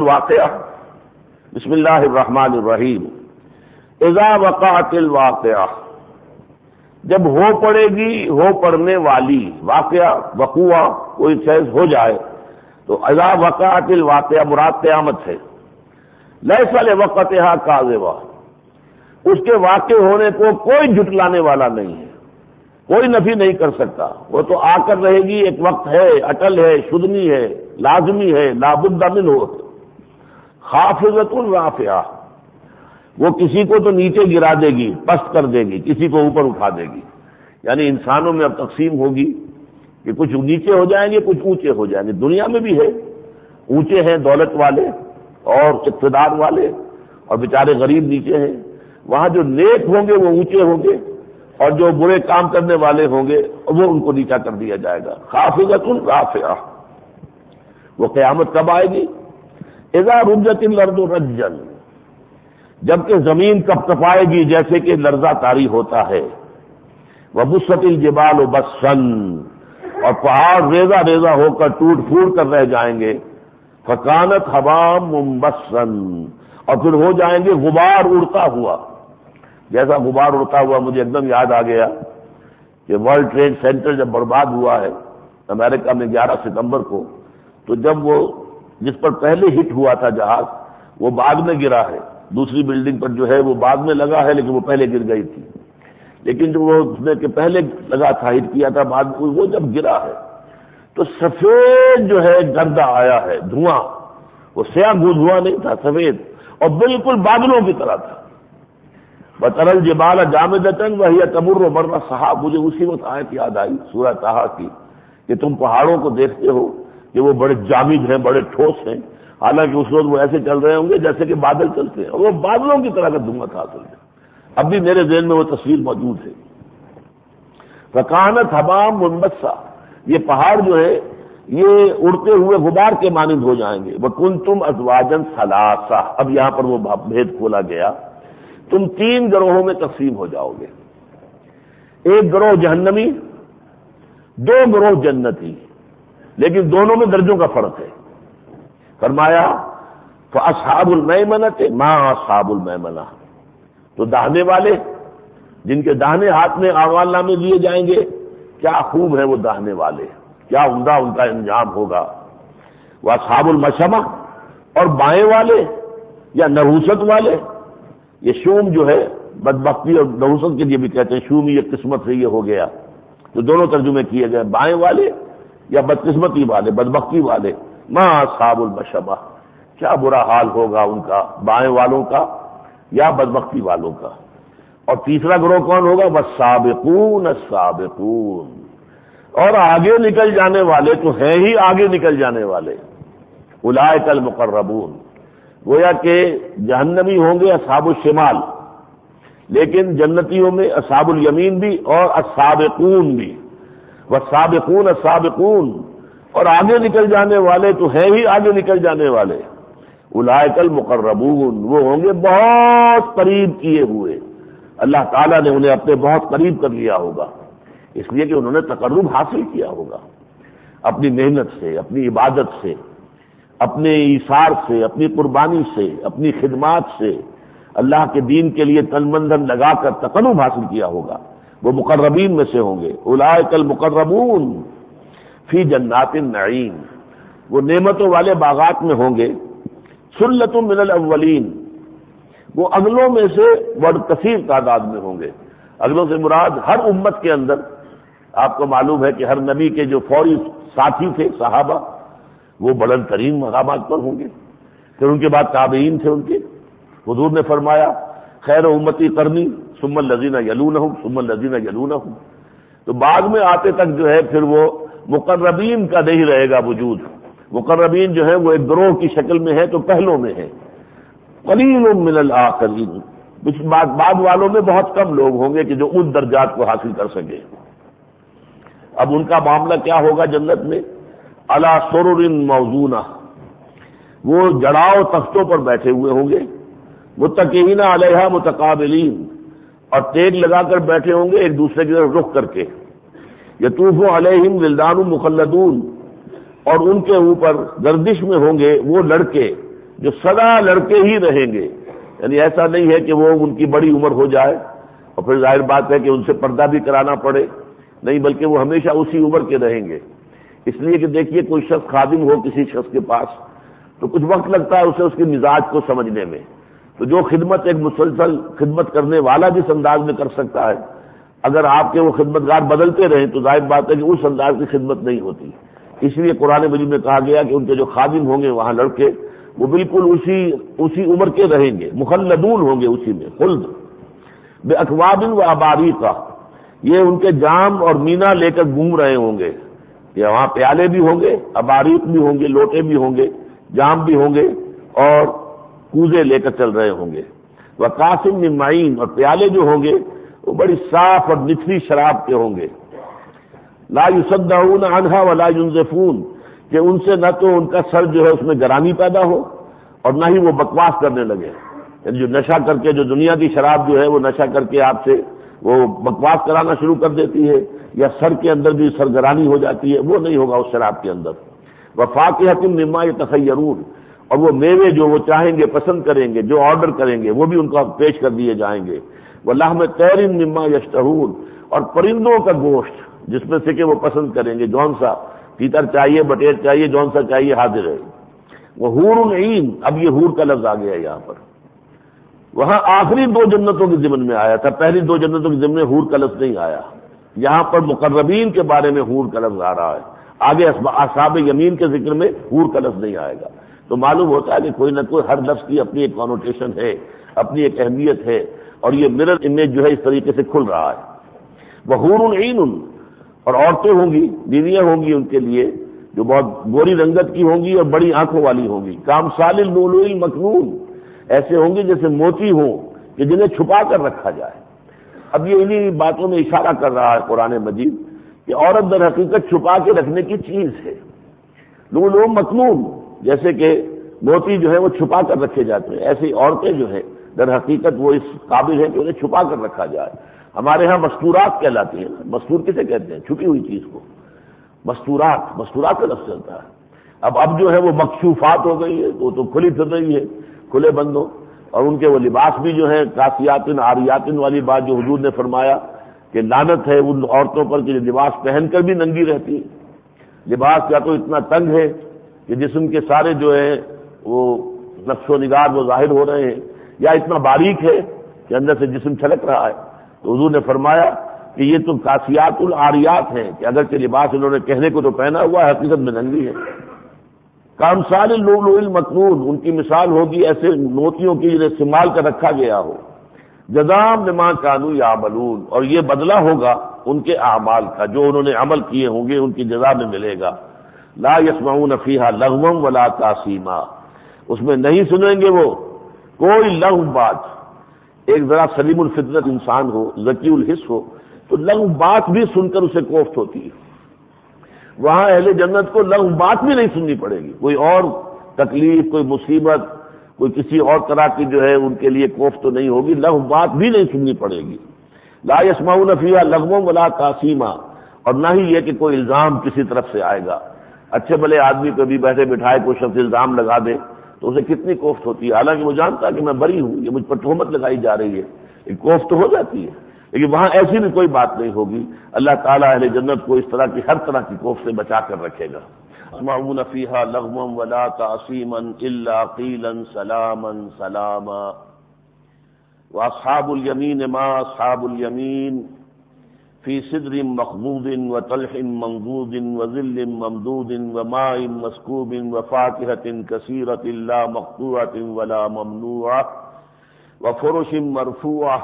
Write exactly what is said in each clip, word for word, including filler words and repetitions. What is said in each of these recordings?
واقعہ بسم اللہ الرحمن الرحیم اذا وقعت الواقعہ، جب ہو پڑے گی ہو پڑنے والی، واقعہ وقوع کوئی چیز ہو جائے تو اذا وقعت الواقعہ مراد قیامت ہے۔ لیس لوقتها کاذبہ، اس کے واقع ہونے کو کوئی جھٹلانے والا نہیں ہے، کوئی نفی نہیں کر سکتا، وہ تو آ کر رہے گی، ایک وقت ہے، اٹل ہے، شدنی ہے، لازمی ہے، لابد منہ۔ خافضۃ رافعہ، وہ کسی کو تو نیچے گرا دے گی، پست کر دے گی، کسی کو اوپر اٹھا دے گی۔ یعنی انسانوں میں اب تقسیم ہوگی کہ کچھ نیچے ہو جائیں گے، کچھ اونچے ہو جائیں گے۔ دنیا میں بھی ہے، اونچے ہیں دولت والے اور اقتدار والے، اور بیچارے غریب نیچے ہیں۔ وہاں جو نیک ہوں گے وہ اونچے ہوں گے، اور جو برے کام کرنے والے ہوں گے وہ ان کو نیچا کر دیا جائے گا۔ خافضۃ رافعہ، وہ قیامت کب آئے گی؟ اذا رجت الارض رجا، جبکہ زمین کپ کپائے گی جیسے کہ لرزہ طاری ہوتا ہے۔ وبست الجبال بسا، اور پہاڑ ریزہ ریزہ ہو کر ٹوٹ پھوٹ کر رہ جائیں گے۔ فکانت ہوا منبسا، اور پھر ہو جائیں گے غبار اڑتا ہوا۔ جیسا غبار اڑتا ہوا مجھے ایک دم یاد آ گیا کہ ورلڈ ٹریڈ سینٹر جب برباد ہوا ہے امریکہ میں گیارہ ستمبر کو، تو جب وہ جس پر پہلے ہٹ ہوا تھا جہاز، وہ بعد میں گرا ہے، دوسری بلڈنگ پر جو ہے وہ بعد میں لگا ہے، لیکن وہ پہلے گر گئی تھی۔ لیکن جو وہ اس نے کہ پہلے لگا تھا، ہٹ کیا تھا، بعد میں وہ جب گرا ہے تو سفید جو ہے گردہ آیا ہے، دھواں، وہ سیاہ دھواں نہیں تھا، سفید، اور بالکل بادلوں کی طرح تھا۔ وَتَرَى الْجِبَالَ جَامِدَةً وَهِيَ تَمُرُّ مَرَّ السَّحَابِ، مجھے اسی وقت آیت یاد آئی سورہ طٰہٰ کی کہ تم پہاڑوں کو دیکھتے ہو کہ وہ بڑے جامد ہیں، بڑے ٹھوس ہیں، حالانکہ اس وقت وہ ایسے چل رہے ہوں گے جیسے کہ بادل چلتے ہیں، اور وہ بادلوں کی طرح کا دھواں تھا اصل میں۔ اب بھی میرے ذہن میں وہ تصویر موجود ہے۔ فکانت ہوا منبسا، یہ پہاڑ جو ہے یہ اڑتے ہوئے غبار کے مانند ہو جائیں گے۔ وکنتم ازواجا ثلاثہ، اب یہاں پر وہ بھید کھولا گیا، تم تین گروہوں میں تقسیم ہو جاؤ گے، ایک گروہ جہنمی، دو گروہ جنتی، لیکن دونوں میں درجوں کا فرق ہے۔ فرمایا فاصحاب المیمنۃ ما اصحاب المیمنہ، تو داہنے والے جن کے داہنے ہاتھ میں اعمال نامے دیے جائیں گے، کیا خوب ہیں وہ داہنے والے، کیا عمدہ ان کا انجام ہوگا۔ واصحاب المشأمہ، اور بائیں والے یا نحوست والے، یہ شوم جو ہے بدبختی اور نحوست کے لیے بھی کہتے ہیں، شومی یہ قسمت سے یہ ہو گیا، تو دونوں ترجمے کیے گئے، بائیں والے یا بدقسمتی والے، بدبختی والے۔ ما اصحاب المشأمہ، کیا برا حال ہوگا ان کا، بائیں والوں کا یا بدبختی والوں کا۔ اور تیسرا گروہ کون ہوگا؟ والسابقون السابقون، اور آگے نکل جانے والے تو ہیں ہی آگے نکل جانے والے۔ اولئک المقربون، گویا کہ جہنمی ہوں گے اصحاب الشمال، لیکن جنتیوں میں اصحاب الیمین بھی اور السابقون بھی۔ والسابقون السابقون، اور آگے نکل جانے والے تو ہیں ہی آگے نکل جانے والے۔ اولئک المقربون، وہ ہوں گے بہت قریب کیے ہوئے، اللہ تعالیٰ نے انہیں اپنے بہت قریب کر لیا ہوگا، اس لیے کہ انہوں نے تقرب حاصل کیا ہوگا اپنی محنت سے، اپنی عبادت سے، اپنے ایثار سے، اپنی قربانی سے، اپنی خدمات سے، اللہ کے دین کے لیے تن من دھن لگا کر تقرب حاصل کیا ہوگا، وہ مقربین میں سے ہوں گے۔ اولئک المقربون فی جنات النعیم، وہ نعمتوں والے باغات میں ہوں گے۔ سلۃ من الاولین، وہ اگلوں میں سے بڑھ کثیر تعداد میں ہوں گے۔ اگلوں سے مراد ہر امت کے اندر، آپ کو معلوم ہے کہ ہر نبی کے جو فوری ساتھی تھے صحابہ، وہ بلند ترین مقامات پر ہوں گے۔ پھر ان کے بعد تابعین تھے ان کے، حضور نے فرمایا خیر امتی قرنی ثم الذین یلونہم ثم الذین یلونہم، تو بعد میں آتے تک جو ہے پھر وہ مقربین کا نہیں رہے گا وجود۔ مقربین جو ہے وہ ایک گروہ کی شکل میں ہے تو پہلوں میں ہے۔ قلیل من الآخرین، کچھ بعد والوں میں بہت کم لوگ ہوں گے کہ جو ان درجات کو حاصل کر سکے۔ اب ان کا معاملہ کیا ہوگا جنت میں؟ علی سرر موضونہ، وہ جڑاؤ تختوں پر بیٹھے ہوئے ہوں گے، متکئین علیہا متقابلین، اور ٹیک لگا کر بیٹھے ہوں گے ایک دوسرے کی طرف رخ کر کے۔ یطوف علیہم ولدان مخلدون، اور ان کے اوپر گردش میں ہوں گے وہ لڑکے جو سدا لڑکے ہی رہیں گے، یعنی ایسا نہیں ہے کہ وہ ان کی بڑی عمر ہو جائے اور پھر ظاہر بات ہے کہ ان سے پردہ بھی کرانا پڑے، نہیں، بلکہ وہ ہمیشہ اسی عمر کے رہیں گے۔ اس لیے کہ دیکھیے کوئی شخص خادم ہو کسی شخص کے پاس تو کچھ وقت لگتا ہے اسے اس کے مزاج کو سمجھنے میں، تو جو خدمت ایک مسلسل خدمت کرنے والا جس انداز میں کر سکتا ہے، اگر آپ کے وہ خدمتگار بدلتے رہیں تو ظاہر بات ہے کہ اس انداز کی خدمت نہیں ہوتی۔ اس لیے قرآن مجید میں کہا گیا کہ ان کے جو خادم ہوں گے وہاں لڑکے، وہ بالکل اسی اسی عمر کے رہیں گے، مخلدون ہوں گے اسی میں، خلد بے اکواب و اباریقہ، یہ ان کے جام اور مینا لے کر گھوم رہے ہوں گے، یہ وہاں پیالے بھی ہوں گے، اباریق بھی ہوں گے، لوٹے بھی ہوں گے، جام بھی ہوں گے، اور کوزے لے کر چل رہے ہوں گے۔ وقاسم من معین، اور پیالے جو ہوں گے وہ بڑی صاف اور نتھی شراب کے ہوں گے۔ لا یصدعون عنہا ولا ینزفون، کہ ان سے نہ تو ان کا سر جو ہے اس میں گرانی پیدا ہو اور نہ ہی وہ بکواس کرنے لگے، یعنی جو نشہ کر کے، جو دنیا کی شراب جو ہے وہ نشہ کر کے آپ سے وہ بکواس کرانا شروع کر دیتی ہے، یا سر کے اندر بھی سرگرانی ہو جاتی ہے، وہ نہیں ہوگا اس شراب کے اندر۔ وفاکہۃ مما یتخیرون، اور وہ میوے جو وہ چاہیں گے، پسند کریں گے، جو آرڈر کریں گے وہ بھی ان کو پیش کر دیے جائیں گے۔ ولحم طیر مما یشتہون، اور پرندوں کا گوشت جس میں سے کہ وہ پسند کریں گے، جون سا تیتر چاہیے، بٹیر چاہیے، جون سا چاہیے، حاضر ہے۔ وہ حور عین، اب یہ حور کا لفظ آ گیا یہاں پر، وہاں آخری دو جنتوں کے ضمن میں آیا تھا، پہلی دو جنتوں کے ضمن میں حور کا لفظ نہیں آیا، یہاں پر مقربین کے بارے میں حور کا لفظ آ رہا ہے، آگے اصحاب یمین کے ذکر میں حور کا لفظ نہیں آئے گا۔ تو معلوم ہوتا ہے کہ کوئی نہ کوئی ہر لفظ کی اپنی ایک کانوٹیشن ہے، اپنی ایک اہمیت ہے، اور یہ مرر امیج جو ہے اس طریقے سے کھل رہا ہے۔ وحور عین، اور عورتیں ہوں گی، بیویاں ہوں گی ان کے لیے جو بہت گوری رنگت کی ہوں گی اور بڑی آنکھوں والی ہوں گی، کامثال اللؤلؤ المکنون، ایسے ہوں گے جیسے موتی ہوں کہ جنہیں چھپا کر رکھا جائے۔ اب یہ انہی باتوں میں اشارہ کر رہا ہے قرآن مجید کہ عورت در حقیقت چھپا کے رکھنے کی چیز ہے، لؤلؤ مکنون، جیسے کہ موتی جو ہے وہ چھپا کر رکھے جاتے ہیں، ایسی عورتیں جو ہیں در حقیقت وہ اس قابل ہیں کہ انہیں چھپا کر رکھا جائے۔ ہمارے ہاں مستورات کہلاتی ہیں، مستور کسے کہتے ہیں؟ چھپی ہوئی چیز کو مستورات، مستورات کا لفظ چلتا ہے۔ اب اب جو ہے وہ مکشوفات ہو گئی ہے، وہ تو کھلی پھر رہی ہے، کھلے بندوں، اور ان کے وہ لباس بھی جو ہے کاسیاتن عاریاتن والی بات جو حضور نے فرمایا کہ لعنت ہے ان عورتوں پر کہ لباس پہن کر بھی ننگی رہتی ہے۔ لباس یا تو اتنا تنگ ہے کہ جسم کے سارے جو ہے وہ نقش و نگار وہ ظاہر ہو رہے ہیں، یا اتنا باریک ہے کہ اندر سے جسم چھلک رہا ہے۔ تو حضور نے فرمایا کہ یہ تو کاسیات العاریات ہیں کہ اگرچہ لباس انہوں نے کہنے کو تو پہنا ہوا ہے، حقیقت میں ننگی ہے۔ کامثال اللؤلؤ المکنون، ان کی مثال ہوگی ایسے موتیوں کی جنہیں سنبھال کر رکھا گیا ہو۔ جزاء بما كانوا يعملون، اور یہ بدلہ ہوگا ان کے اعمال کا، جو انہوں نے عمل کیے ہوں گے ان کی جزا میں ملے گا۔ لا يسمعون فيها لغوا ولا تاثیما، اس میں نہیں سنیں گے وہ کوئی لغو بات۔ ایک ذرا سلیم الفطرت انسان ہو، ذکی الحس ہو، تو لغو بات بھی سن کر اسے کوفت ہوتی ہے۔ وہاں اہل جنت کو لغو بات بھی نہیں سننی پڑے گی، کوئی اور تکلیف، کوئی مصیبت، کوئی کسی اور طرح کی جو ہے ان کے لیے کوفت تو نہیں ہوگی، لغو بات بھی نہیں سننی پڑے گی۔ لا يسمعون فيها لغوا ولا تاثیما، اور نہ ہی یہ کہ کوئی الزام کسی طرف سے آئے گا۔ اچھے بھلے آدمی کو بھی بیٹھے بٹھائے کوئی شخص الزام لگا دے تو اسے کتنی کوفت ہوتی ہے، حالانکہ وہ جانتا کہ میں بری ہوں، یہ مجھ پر تہمت لگائی جا رہی ہے، ایک کوفت تو ہو جاتی ہے، لیکن وہاں ایسی بھی کوئی بات نہیں ہوگی۔ اللہ تعالیٰ اہل جنت کو اس طرح کی ہر طرح کی کوفت سے بچا کر رکھے گا۔ يسمعون فيها لغوا ولا تعصيما إلا قيلا سلاما سلاما وأصحاب اليمين ما أصحاب اليمين في سدر مخضود وطلح منضود وظل ممدود وماء مسكوب وفاكهة كثيرة لا مقطوعة ولا ممنوعة وفرش مرفوعة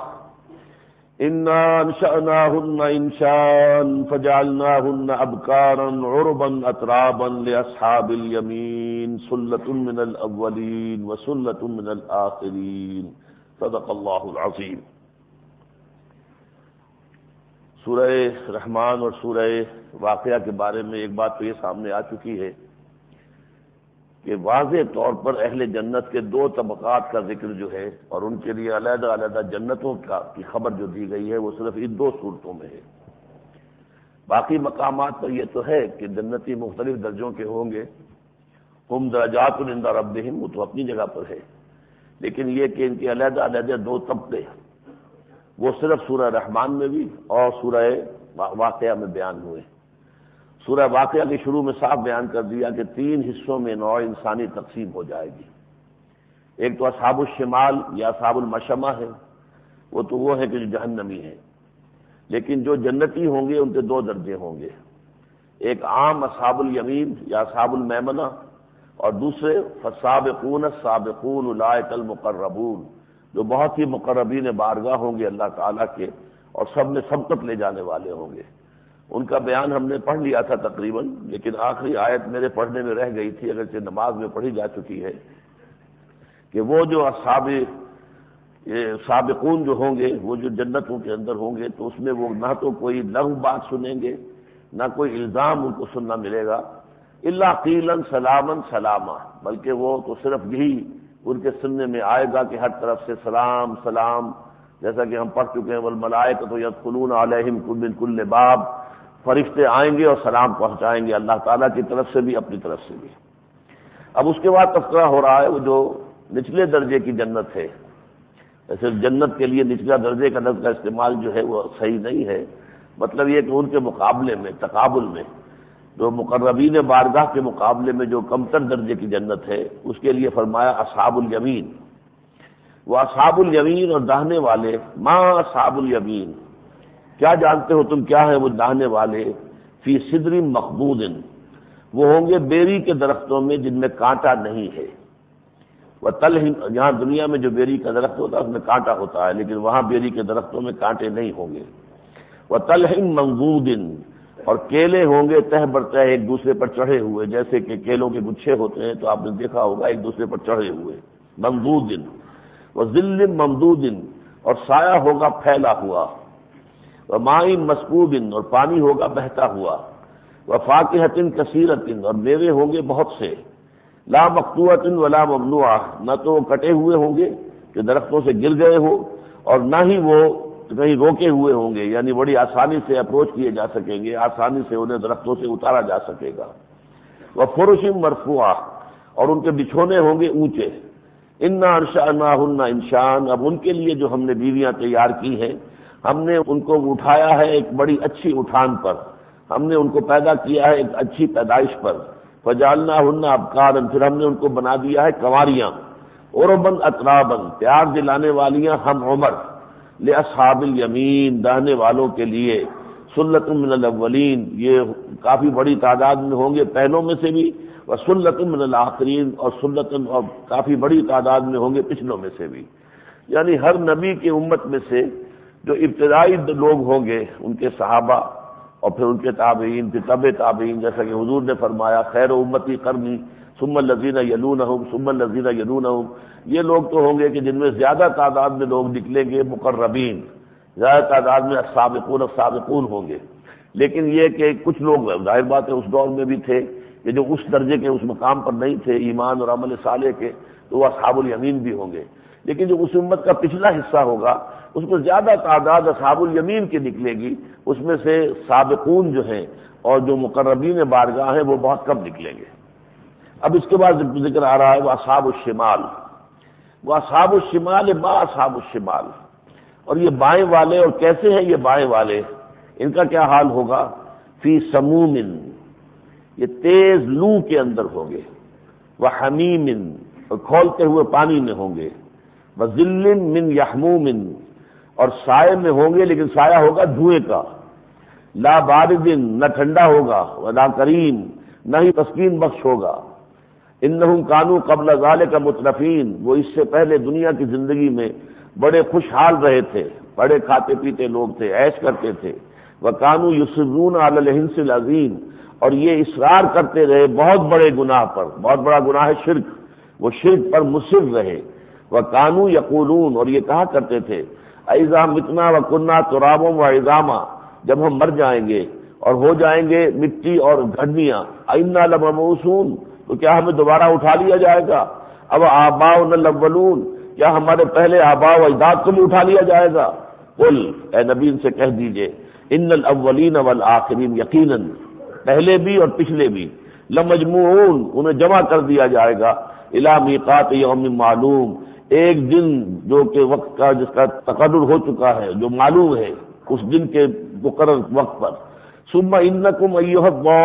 إنا أنشأناهن إنشاء فجعلناهن أبكارا عربا أترابا لأصحاب اليمين سلة من الأولين وسلة من الآخرين صدق الله العظيم۔ سورہ رحمان اور سورہ واقعہ کے بارے میں ایک بات تو یہ سامنے آ چکی ہے کہ واضح طور پر اہل جنت کے دو طبقات کا ذکر جو ہے اور ان کے لیے علیحدہ علیحدہ جنتوں کا کی خبر جو دی گئی ہے وہ صرف ان دو صورتوں میں ہے۔ باقی مقامات پر یہ تو ہے کہ جنتی مختلف درجوں کے ہوں گے ہم درجات عند ربہم، وہ تو اپنی جگہ پر ہے، لیکن یہ کہ ان کے علیحدہ علیحدہ دو طبقے وہ صرف سورہ رحمان میں بھی اور سورہ واقعہ میں بیان ہوئے۔ سورہ واقعہ کے شروع میں صاف بیان کر دیا کہ تین حصوں میں نوع انسانی تقسیم ہو جائے گی۔ ایک تو اصحاب الشمال یا اصحاب المشمہ ہے، وہ تو وہ ہے کہ جو جہنمی ہے، لیکن جو جنتی ہوں گے ان کے دو درجے ہوں گے، ایک عام اصحاب الیمین یا اصحاب المیمنہ، اور دوسرے فالسابقون السابقون اولئک المقربون، جو بہت ہی مقربین بارگاہ ہوں گے اللہ تعالیٰ کے اور سب میں سبقت لے جانے والے ہوں گے۔ ان کا بیان ہم نے پڑھ لیا تھا تقریباً، لیکن آخری آیت میرے پڑھنے میں رہ گئی تھی، اگرچہ نماز میں پڑھی جا چکی ہے، کہ وہ جو اصحاب سابقون جو ہوں گے، وہ جو جنتوں کے اندر ہوں گے، تو اس میں وہ نہ تو کوئی لغو بات سنیں گے، نہ کوئی الزام ان کو سننا ملے گا، الا قیلا سلاما سلاما، بلکہ وہ تو صرف یہی ان کے سننے میں آئے گا کہ ہر طرف سے سلام سلام، جیسا کہ ہم پڑھ چکے ہیں والملائکۃ یدخلون علیہم من کل باب، فرشتے آئیں گے اور سلام پہنچائیں گے اللہ تعالیٰ کی طرف سے بھی اپنی طرف سے بھی۔ اب اس کے بعد تذکرہ ہو رہا ہے وہ جو نچلے درجے کی جنت ہے، ایسے جنت کے لیے نچلا درجے کا لفظ کا استعمال جو ہے وہ صحیح نہیں ہے، مطلب یہ کہ ان کے مقابلے میں تقابل میں جو مقربین بارگاہ کے مقابلے میں جو کمتر درجے کی جنت ہے، اس کے لیے فرمایا اصحاب الیمین۔ وہ اصحاب الیمین اور داہنے والے، ما اصحاب الیمین، کیا جانتے ہو تم کیا ہے وہ داہنے والے؟ فی صدر مخبود، وہ ہوں گے بیری کے درختوں میں جن میں کانٹا نہیں ہے۔ وہ تلہ، یہاں دنیا میں جو بیری کا درخت ہوتا ہے اس میں کانٹا ہوتا ہے، لیکن وہاں بیری کے درختوں میں کانٹے نہیں ہوں گے۔ وہ تلہ منضود، اور کیلے ہوں گے تہ برتہ ایک دوسرے پر چڑھے ہوئے، جیسے کہ کیلوں کے گچھے ہوتے ہیں تو آپ نے دیکھا ہوگا ایک دوسرے پر چڑھے ہوئے، ممدود۔ وہ ذل ممدود، اور سایہ ہوگا پھیلا ہوا۔ وہ ماء مسکوب، اور پانی ہوگا بہتا ہوا۔ وہ فاکہۃ کثیرۃ، اور میوے ہوں گے بہت سے۔ لا مقطوعۃ ولا ممنوعہ، نہ تو وہ کٹے ہوئے ہوں گے کہ درختوں سے گر گئے ہو، اور نہ ہی وہ کہیں روکے ہوئے ہوں گے، یعنی بڑی آسانی سے اپروچ کیے جا سکیں گے، آسانی سے انہیں درختوں سے اتارا جا سکے گا۔ وہ فرش مرفوعہ، اور ان کے بچھونے ہوں گے اونچے۔ انا انشأناہن انشاء، اب ان کے لیے جو ہم نے بیویاں تیار کی ہیں، ہم نے ان کو اٹھایا ہے ایک بڑی اچھی اٹھان پر، ہم نے ان کو پیدا کیا ہے ایک اچھی پیدائش پر۔ فجعلناہن ابکارا، پھر ہم نے ان کو بنا دیا ہے کنواریاں۔ عربا اترابا، پیار دلانے والیاں ہم عمر۔ لأصحاب الیمین، داہنے والوں کے لیے۔ سلۃ من الاولین، یہ کافی بڑی تعداد میں ہوں گے پہلوں میں سے بھی، وسلۃ من الآخرین، اور سلۃ، اور کافی بڑی تعداد میں ہوں گے پچھلوں میں سے بھی، یعنی ہر نبی کی امت میں سے جو ابتدائی لوگ ہوں گے ان کے صحابہ، اور پھر ان کے تابعین، پھر تبع تابعین، جیسا کہ حضور نے فرمایا خیر امتی قرنی ثم الذین یلونہم ثم الذین یلونہم، یہ لوگ تو ہوں گے کہ جن میں زیادہ تعداد میں لوگ نکلیں گے مقربین، زیادہ تعداد میں السابقون السابقون ہوں گے، لیکن یہ کہ کچھ لوگ ظاہر بات ہے اس دور میں بھی تھے کہ جو اس درجے کے اس مقام پر نہیں تھے ایمان اور عمل صالح کے، تو وہ اصحاب الیمین بھی ہوں گے، لیکن جو اس امت کا پچھلا حصہ ہوگا اس میں زیادہ تعداد اصحاب الیمین کی نکلے گی، اس میں سے سابقون جو ہیں اور جو مقربین بارگاہ ہیں وہ بہت کم نکلیں گے۔ اب اس کے بعد ذکر آ رہا ہے وہ اصحاب الشمال۔ وہ اصحاب الشمال، ما اصحاب الشمال، اور یہ بائیں والے، اور کیسے ہیں یہ بائیں والے، ان کا کیا حال ہوگا؟ فی سموم، یہ تیز لو کے اندر ہوں گے، وہ حمیم، اور کھولتے ہوئے پانی میں ہوں گے، وہ ذل من یحموم، اور سائے میں ہوں گے لیکن سایہ ہوگا دھوئیں کا، لا بارد، نہ ٹھنڈا ہوگا، ولا کریم، نہ ہی تسکین بخش ہوگا۔ انہم کانوا قبل ذلک مترفین، وہ اس سے پہلے دنیا کی زندگی میں بڑے خوشحال رہے تھے، بڑے کھاتے پیتے لوگ تھے، عیش کرتے تھے۔ وکانوا یصرون علی الحنث العظیم، اور یہ اصرار کرتے رہے بہت بڑے گناہ پر، بہت بڑا گناہ ہے شرک، وہ شرک پر مصر رہے۔ وکانوا یقولون، اور یہ کہا کرتے تھے اذا متنا وکنا ترابا وعظاما، جب ہم مر جائیں گے اور ہو جائیں گے مٹی اور گھڑیاں، انا لمبعوثون، تو کیا ہمیں دوبارہ اٹھا لیا جائے گا؟ اب آباؤنا الاولون، کیا ہمارے پہلے آباء و اجداد کو بھی اٹھا لیا جائے گا؟ قل، اے نبی ان سے کہہ دیجئے، ان الاولین والآخرین، یقیناً پہلے بھی اور پچھلے بھی، لمجموعون انہیں جمع کر دیا جائے گا الی میقات یوم معلوم ایک دن جو کہ وقت کا جس کا تقرر ہو چکا ہے جو معلوم ہے اس دن کے مقرر وقت پر ثم انکم ایھا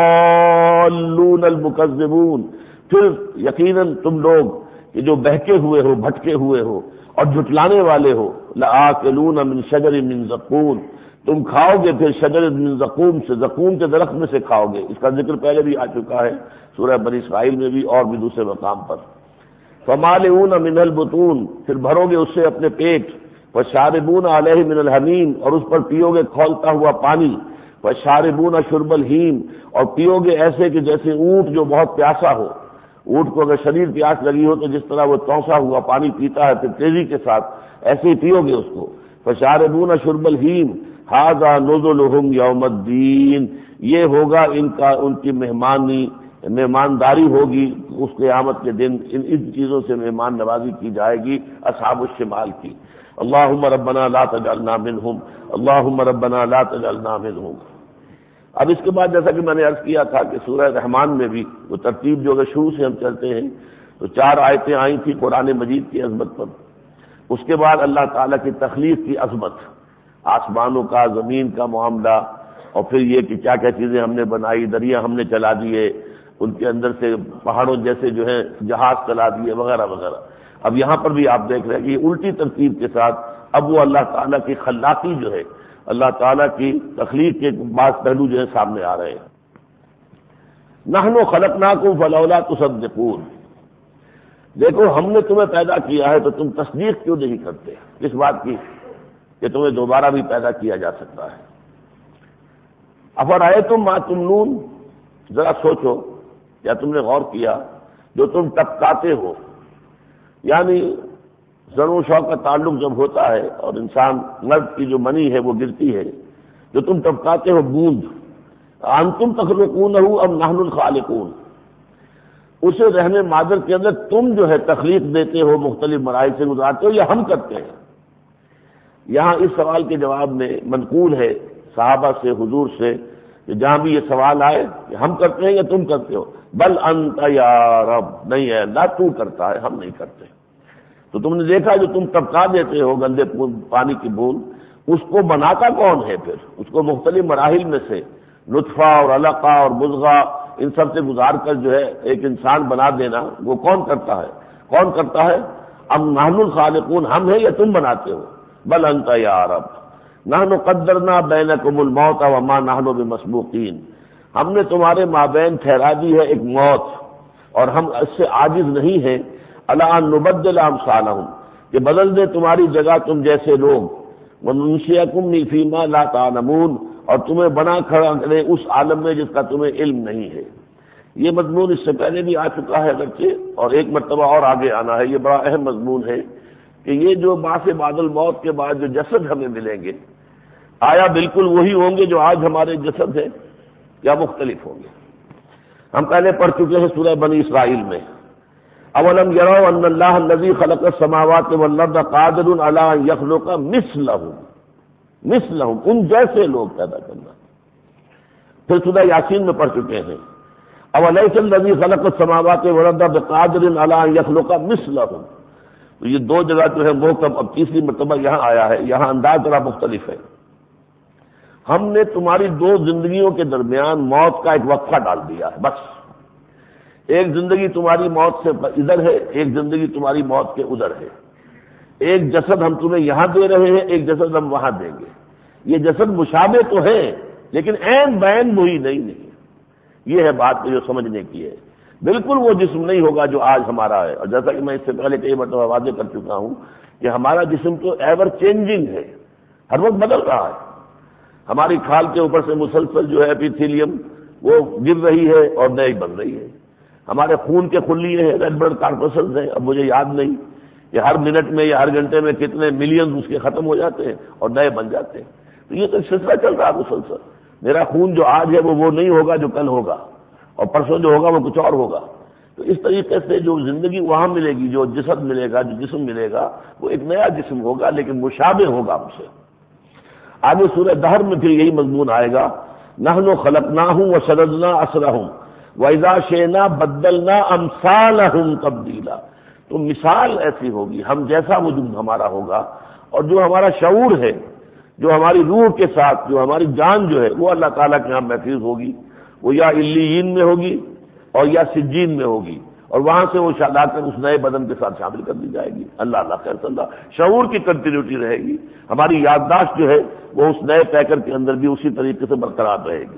الضالون المکذبون پھر یقیناً تم لوگ یہ جو بہکے ہوئے ہو بھٹکے ہوئے ہو اور جھٹلانے والے ہو لآکلون من شجر من زقوم تم کھاؤ گے پھر شجر من زقوم سے زقوم کے درخت میں سے کھاؤ گے اس کا ذکر پہلے بھی آ چکا ہے سورہ بنی اسرائیل میں بھی اور بھی دوسرے مقام پر فمالئون من البطون پھر بھرو گے اس سے اپنے پیٹ وشاربون علیہ من الحمیم اور اس پر پیو گے کھولتا ہوا پانی وشاربون شرب الہیم اور پیو گے ایسے کہ جیسے اونٹ جو بہت پیاسا ہو اونٹ کو اگر شدید پیاس لگی ہو تو جس طرح وہ توسا ہوا پانی پیتا ہے پھر تیزی کے ساتھ ایسے ہی پیو گے اس کو فشاربون شرب الہیم ھذا نزلهم یوم الدین یہ ہوگا ان کا ان کی مہمانی مہمانداری ہوگی اس قیامت کے دن ان ان چیزوں سے مہمان نوازی کی جائے گی اصحاب الشمال کی اللہم ربنا لا تجعلنا منہم اللہم ربنا لا تجعلنا منہم اب اس کے بعد جیسا کہ میں نے عرض کیا تھا کہ سورہ رحمان میں بھی وہ ترتیب جو اگر شروع سے ہم چلتے ہیں تو چار آیتیں آئی تھیں قرآن مجید کی عظمت پر اس کے بعد اللہ تعالیٰ کی تخلیق کی عظمت آسمانوں کا زمین کا معاملہ اور پھر یہ کہ کیا کیا چیزیں ہم نے بنائی دریا ہم نے چلا دیے ان کے اندر سے پہاڑوں جیسے جو ہیں جہاز چلا دیے وغیرہ وغیرہ اب یہاں پر بھی آپ دیکھ رہے ہیں کہ الٹی ترتیب کے ساتھ اب وہ اللہ تعالیٰ کی خلاقی جو ہے اللہ تعالیٰ کی تخلیق کے بعض پہلو جو ہے سامنے آ رہے ہیں نحن خلقناکم فلولا تصدقون دیکھو ہم نے تمہیں پیدا کیا ہے تو تم تصدیق کیوں نہیں کرتے اس بات کی کہ تمہیں دوبارہ بھی پیدا کیا جا سکتا ہے افرأیتم ما تمنون ذرا سوچو یا تم نے غور کیا جو تم ٹپکاتے ہو یعنی زر و شوق کا تعلق جب ہوتا ہے اور انسان مرد کی جو منی ہے وہ گرتی ہے جو تم ٹپکاتے ہو بوند انتم تخلقونہ ام نحن الخالقون اسے رہنے مادر کے اندر تم جو ہے تخلیق دیتے ہو مختلف مراحل سے گزارتے ہو یا ہم کرتے ہیں یہاں اس سوال کے جواب میں منقول ہے صحابہ سے حضور سے کہ جہاں بھی یہ سوال آئے کہ ہم کرتے ہیں یا تم کرتے ہو بل انت یا رب نہیں ہے اللہ تو کرتا ہے ہم نہیں کرتے تو تم نے دیکھا جو تم ٹپکا دیتے ہو گندے پانی کی بوند اس کو بناتا کون ہے پھر اس کو مختلف مراحل میں سے نطفہ اور علقہ اور مضغہ ان سب سے گزار کر جو ہے ایک انسان بنا دینا وہ کون کرتا ہے کون کرتا ہے ام نحن الخالقون ہم ہیں یا تم بناتے ہو بل انت یا رب نحن قدرنا بینکم الموت وما نحن بمسبوقین ہم نے تمہارے مابین ٹھہرا دی ہے ایک موت اور ہم اس سے عاجز نہیں ہیں الا ان نبدل امثالہم کہ بدل دے تمہاری جگہ تم جیسے لوگ وننشئکم فیما لا تعلمون اور تمہیں بنا کھڑا کرے اس عالم میں جس کا تمہیں علم نہیں ہے یہ مضمون اس سے پہلے بھی آ چکا ہے اگرچہ اور ایک مرتبہ اور آگے آنا ہے یہ بڑا اہم مضمون ہے کہ یہ جو بعث بعد الموت کے بعد جو جسد ہمیں ملیں گے آیا بالکل وہی ہوں گے جو آج ہمارے جسد ہیں یا مختلف ہوں گے ہم پہلے پڑھ چکے ہیں سورہ بنی اسرائیل میں اولم یروا ان اللہ الذی خلق السماوات والارض قادر علی ان یخلق مثلهم مثلهم ان جیسے لوگ پیدا کرنا پھر سورہ یاسین میں پڑھ چکے ہیں اولیس الذی خلق السماوات والارض بقادر علی ان یخلق مثلهم تو یہ دو جگہ جو ہے محکم اب تیسری مرتبہ یہاں آیا ہے یہاں انداز ذرا مختلف ہے ہم نے تمہاری دو زندگیوں کے درمیان موت کا ایک وقفہ ڈال دیا ہے بس ایک زندگی تمہاری موت سے ادھر ہے ایک زندگی تمہاری موت کے ادھر ہے ایک جسد ہم تمہیں یہاں دے رہے ہیں ایک جسد ہم وہاں دیں گے یہ جسد مشابہ تو ہے لیکن عین بین وہی نہیں نہیں یہ ہے بات جو سمجھنے کی ہے بالکل وہ جسم نہیں ہوگا جو آج ہمارا ہے اور جیسا کہ میں اس سے پہلے کئی مرتبہ واضح کر چکا ہوں کہ ہمارا جسم تو ایور چینجنگ ہے ہر وقت بدل رہا ہے ہماری کھال کے اوپر سے مسلسل جو ہے ایپیتھیلیم وہ گر رہی ہے اور نئی بن رہی ہے ہمارے خون کے خلیے ہیں ریڈ بلڈ کارپسلز ہیں اب مجھے یاد نہیں کہ ہر منٹ میں یا ہر گھنٹے میں کتنے ملین اس کے ختم ہو جاتے ہیں اور نئے بن جاتے ہیں تو یہ تو سلسلہ چل رہا ہے مسلسل میرا خون جو آج ہے وہ وہ نہیں ہوگا جو کل ہوگا اور پرسوں جو ہوگا وہ کچھ اور ہوگا تو اس طریقے سے جو زندگی وہاں ملے گی جو جسد ملے گا جو جسم ملے گا وہ ایک نیا جسم ہوگا لیکن مشابہ ہوگا ہم سے آگے سورہ دہر میں پھر یہی مضمون آئے گا نحن خلقناہم وشددنا اسرہم وَإِذَا شِئْنَا بَدَّلْنَا أَمْثَالَهُمْ تَبْدِيلًا، تو مثال ایسی ہوگی، ہم جیسا وجود ہمارا ہوگا اور جو ہمارا شعور ہے، جو ہماری روح کے ساتھ جو ہماری جان جو ہے وہ اللہ تعالیٰ کے ہاں محفوظ ہوگی، وہ یا علیین میں ہوگی اور یا سجین میں ہوگی، اور وہاں سے وہ لا کر اس نئے بدن کے ساتھ شامل کر دی جائے گی۔ اللہ اللہ خیر صلی اللہ، شعور کی کنٹینیوٹی رہے گی، ہماری یادداشت جو ہے وہ اس نئے پیکر کے اندر بھی اسی طریقے سے برقرار رہے گی۔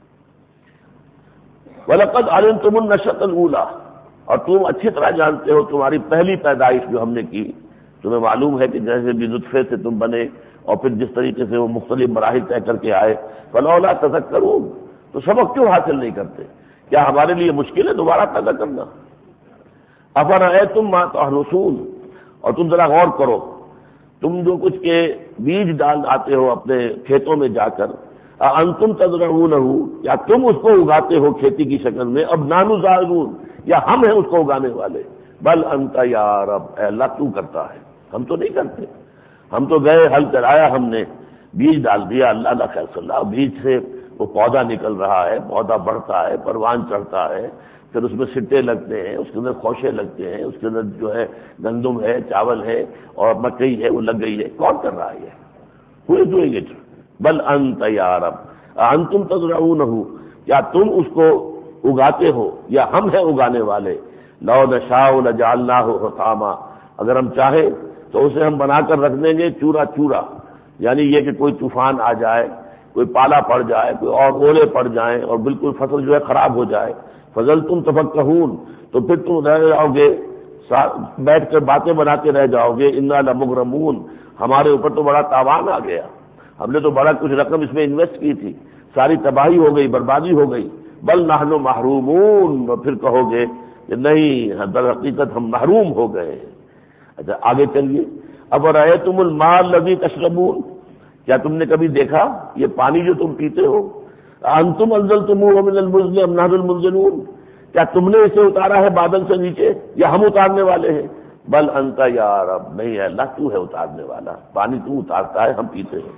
وَلَقَدْ عَلِمْتُمُ النَّشْأَةَ الْأُولَىٰ، اور تم اچھی طرح جانتے ہو تمہاری پہلی پیدائش جو ہم نے کی، تمہیں معلوم ہے کہ جیسے بھی نطفے سے تم بنے اور پھر جس طریقے سے وہ مختلف مراحل طے کر کے آئے، فَلَوْلَا تَذَكَّرُونَ، تو سبق کیوں حاصل نہیں کرتے؟ کیا ہمارے لیے مشکل ہے دوبارہ پیدا کرنا؟ أَفَرَأَيْتُم مَّا تَحْرُثُونَ، اور تم ذرا غور کرو، تم جو کچھ کے بیج ڈال آتے ہو اپنے کھیتوں میں جا کر، أَأَنتُمْ تَزْرَعُونَهُ، یا تم اس کو اگاتے ہو کھیتی کی شکل میں، اب نحن زارعون، یا ہم ہیں اس کو اگانے والے، بل انت یا رب، اے اللہ تو کرتا ہے، ہم تو نہیں کرتے، ہم تو گئے ہل چلایا، ہم نے بیج ڈال دیا، اللہ اللہ خیر صلی اللہ، بیج سے وہ پودا نکل رہا ہے، پودا بڑھتا ہے، پروان چڑھتا ہے، پھر اس میں سٹے لگتے ہیں، اس کے اندر خوشے لگتے ہیں، اس کے اندر جو ہے گندم ہے، چاول ہے اور مکئی ہے وہ لگ گئی ہے، کون کر رہا ہے؟ ہوئے ڈوئنگ اٹ، بل انت یا رب انتم تزرعونہ، کیا تم اس کو اگاتے ہو یا ہم ہیں اگانے والے؟ لو نشاء لجعلناہ حطاما، اگر ہم چاہیں تو اسے ہم بنا کر رکھ دیں گے چورا چورا، یعنی یہ کہ کوئی طوفان آ جائے، کوئی پالا پڑ جائے، کوئی اور اولے پڑ جائیں اور بالکل فصل جو ہے خراب ہو جائے، فظلتم تفکہون، تو پھر تم رہ جاؤ گے بیٹھ کر باتیں بناتے رہ جاؤ گے، انا لمغرمون، ہمارے اوپر تو بڑا تاوان آ گیا، ہم نے تو بڑا کچھ رقم اس میں انویسٹ کی تھی، ساری تباہی ہو گئی، بربادی ہو گئی، بل نحن محرومون، اور پھر کہو گے کہ نہیں، در حقیقت ہم محروم ہو گئے۔ اچھا آگے چلیے، اب رأیتم الماء الذی تشربون، کیا تم نے کبھی دیکھا یہ پانی جو تم پیتے ہو؟ انتم انزلتموہ من المزن ام نحن المنزلون، کیا تم نے اسے اتارا ہے بادل سے نیچے یا ہم اتارنے والے ہیں؟ بل انت یا رب، نہیں ہے اللہ، تو ہے اتارنے والا، پانی تو اتارتا ہے، ہم پیتے ہیں۔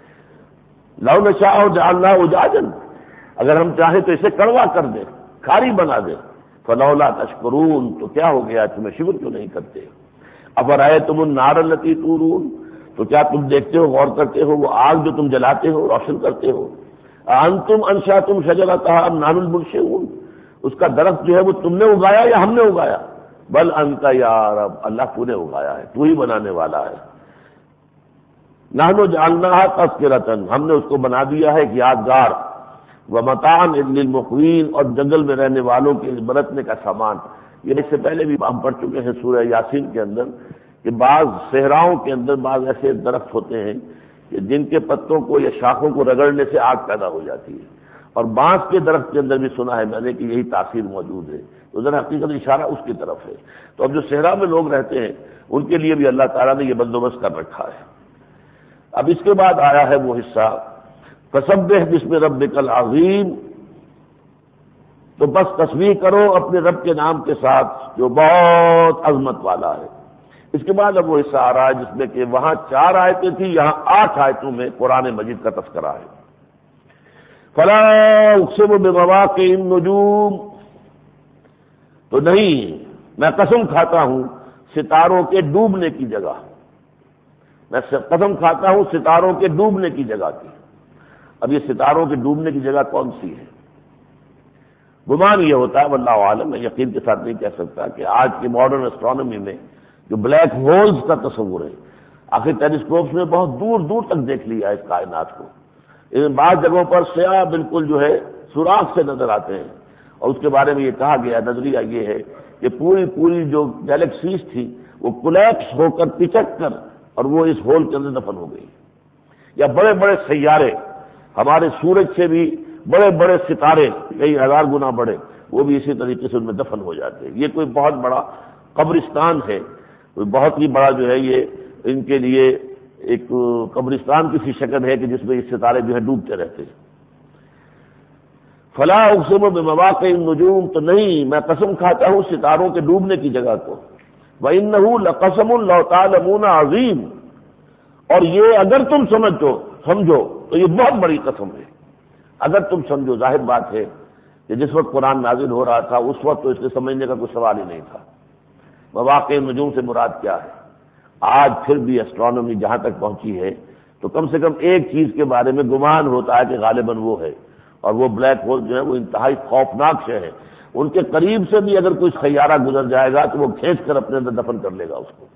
لو نشاء جعلناہ اجاجا، اگر ہم چاہیں تو اسے کڑوا کر دیں، کھاری بنا دیں، فلولا تشکرون، تو کیا ہو گیا تمہیں شکر کیوں نہیں کرتے؟ افرأیتم النار التی تورون، تو کیا تم دیکھتے ہو، غور کرتے ہو، وہ آگ جو تم جلاتے ہو، روشن کرتے ہو، انتم انشأتم شجرتھا ام نحن المنشئون، اس کا درخت جو ہے وہ تم نے اگایا یا ہم نے اگایا؟ بل انت یا رب، اللہ تو نے اگایا ہے، تو ہی بنانے والا ہے۔ نحن جعلناها تذکرۃ، ہم نے اس کو بنا دیا ہے ایک یادگار، ومتاعا للمقوین، اور جنگل میں رہنے والوں کے برتنے کا سامان۔ یہ اس سے پہلے بھی ہم پڑھ چکے ہیں سورہ یاسین کے اندر کہ بعض صحراؤں کے اندر بعض ایسے درخت ہوتے ہیں کہ جن کے پتوں کو یا شاخوں کو رگڑنے سے آگ پیدا ہو جاتی ہے، اور بانس کے درخت کے اندر بھی سنا ہے میں نے کہ یہی تاثیر موجود ہے، تو ذرا حقیقت اشارہ اس کی طرف ہے۔ تو اب جو صحرا میں لوگ رہتے ہیں ان کے لیے بھی اللہ تعالیٰ نے یہ بندوبست کر رکھا ہے۔ اب اس کے بعد آیا ہے وہ حصہ فسبح بسم ربک العظیم، تو بس تسبیح کرو اپنے رب کے نام کے ساتھ جو بہت عظمت والا ہے۔ اس کے بعد اب وہ حصہ آ رہا ہے جس میں کہ وہاں چار آیتیں تھیں، یہاں آٹھ آیتوں میں قرآن مجید کا تذکرہ ہے۔ فلا اقسم بمواقع النجوم، تو نہیں، میں قسم کھاتا ہوں ستاروں کے ڈوبنے کی جگہ، میں قسم کھاتا ہوں ستاروں کے ڈوبنے کی جگہ کی۔ اب یہ ستاروں کے ڈوبنے کی جگہ کون سی ہے؟ گمان یہ ہوتا ہے، واللہ عالم، میں یقین کے ساتھ نہیں کہہ سکتا کہ آج کی ماڈرن اسٹرانومی میں جو بلیک ہولز کا تصور ہے، آخر ٹیلیسکوپس میں بہت دور دور تک دیکھ لیا ہے اس کائنات کو، ان بعض جگہوں پر سیاہ بالکل جو ہے سوراخ سے نظر آتے ہیں، اور اس کے بارے میں یہ کہا گیا، نظریہ یہ ہے کہ پوری پوری جو گیلیکسیز تھی وہ کولیپس ہو کر پچک کر اور وہ اس ہول کے اندر دفن ہو گئی، یا بڑے بڑے سیارے، ہمارے سورج سے بھی بڑے بڑے ستارے کئی ہزار گنا بڑے، وہ بھی اسی طریقے سے ان میں دفن ہو جاتے ہیں۔ یہ کوئی بہت بڑا قبرستان ہے، کوئی بہت ہی بڑا جو ہے یہ ان کے لیے ایک قبرستان کی سی شکل ہے کہ جس میں یہ ستارے جو ہے ڈوبتے رہتے ہیں۔ فلا اقسم بمواقع النجوم، تو نہیں، میں قسم کھاتا ہوں ستاروں کے ڈوبنے کی جگہ کو۔ وَإِنَّهُ لَقَسَمٌ لَوْ تَعْلَمُونَ عَظِيمٌ، اور یہ اگر تم سمجھو سمجھو تو یہ بہت بڑی قسم ہے، اگر تم سمجھو۔ ظاہر بات ہے کہ جس وقت قرآن نازل ہو رہا تھا اس وقت تو اس کے سمجھنے کا کوئی سوال ہی نہیں تھا مواقع نجوم سے مراد کیا ہے۔ آج پھر بھی اسٹرانومی جہاں تک پہنچی ہے تو کم سے کم ایک چیز کے بارے میں گمان ہوتا ہے کہ غالباً وہ ہے، اور وہ بلیک ہول جو ہے وہ انتہائی خوفناک شے ہے۔ ان کے قریب سے بھی اگر کوئی سیارہ گزر جائے گا تو وہ کھینچ کر اپنے اندر دفن کر لے گا اس کو۔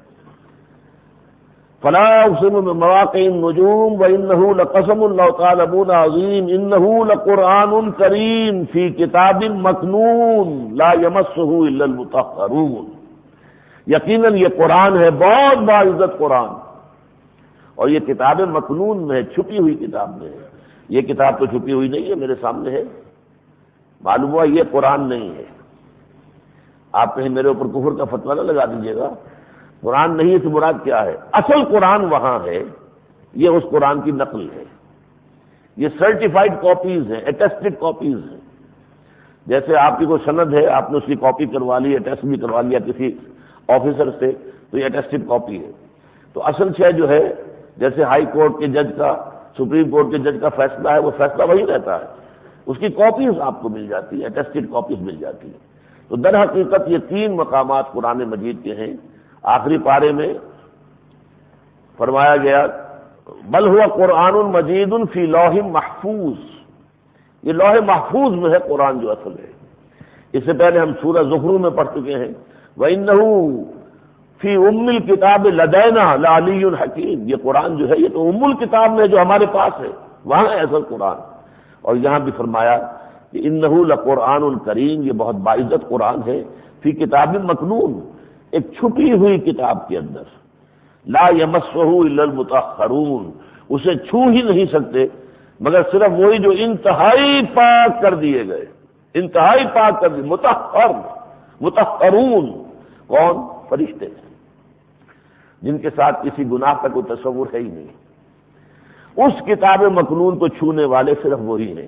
فلا اقسم بمواقع النجوم وانه لقسم لو تعلمون عظیم انه لقرآن کریم فی کتاب مکنون لا یمسہ الا المطہرون، یقیناً یہ قرآن ہے، بہت باعزت قرآن، اور یہ کتاب مکنون میں ہے، چھپی ہوئی کتاب میں ہے۔ یہ کتاب تو چھپی ہوئی نہیں ہے، میرے سامنے ہے، معلوم ہوا یہ قرآن نہیں ہے۔ آپ کہیں میرے اوپر کفر کا فتویٰ نہ لگا دیجیے گا، قرآن نہیں ہے تو مراد کیا ہے؟ اصل قرآن وہاں ہے، یہ اس قرآن کی نقل ہے، یہ سرٹیفائڈ کاپیز ہیں، اٹیسٹڈ کاپیز ہیں۔ جیسے آپ کی کوئی سند ہے، آپ نے اس کی کاپی کروا لی، اٹیسٹ بھی کروا لیا کسی آفیسر سے، تو یہ اٹیسٹڈ کاپی ہے۔ تو اصل شے جو ہے، جیسے ہائی کورٹ کے جج کا، سپریم کورٹ کے جج کا فیصلہ ہے، وہ فیصلہ وہی رہتا ہے، اس کی کاپیز آپ کو مل جاتی ہے، اٹیسٹڈ کاپیز مل جاتی ہیں۔ تو در حقیقت یہ تین مقامات قرآن مجید کے ہیں۔ آخری پارے میں فرمایا گیا بل ہوا قرآن مجید فی لوح محفوظ، یہ لوح محفوظ میں ہے قرآن جو اصل ہے۔ اس سے پہلے ہم سورہ زخرف میں پڑھ چکے ہیں وَإِنَّهُ فی ام الکتاب لدینا لعلی حکیم، یہ قرآن جو ہے یہ تو ام الکتاب میں جو ہمارے پاس ہے، وہاں ہے اصل قرآن۔ اور یہاں بھی فرمایا کہ انہ لقرآن کریم، یہ بہت باعزت قرآن ہے، فی کتاب مکنون، ایک چھپی ہوئی کتاب کے اندر، لا یمسہ الا المطہرون، اسے چھو ہی نہیں سکتے مگر صرف وہی جو انتہائی پاک کر دیے گئے، انتہائی پاک کر دیے، مطہر، مطہرون کون؟ فرشتے، جن کے ساتھ کسی گناہ کا کوئی تصور ہے ہی نہیں۔ اس کتاب مکنون کو چھونے والے صرف وہی ہیں۔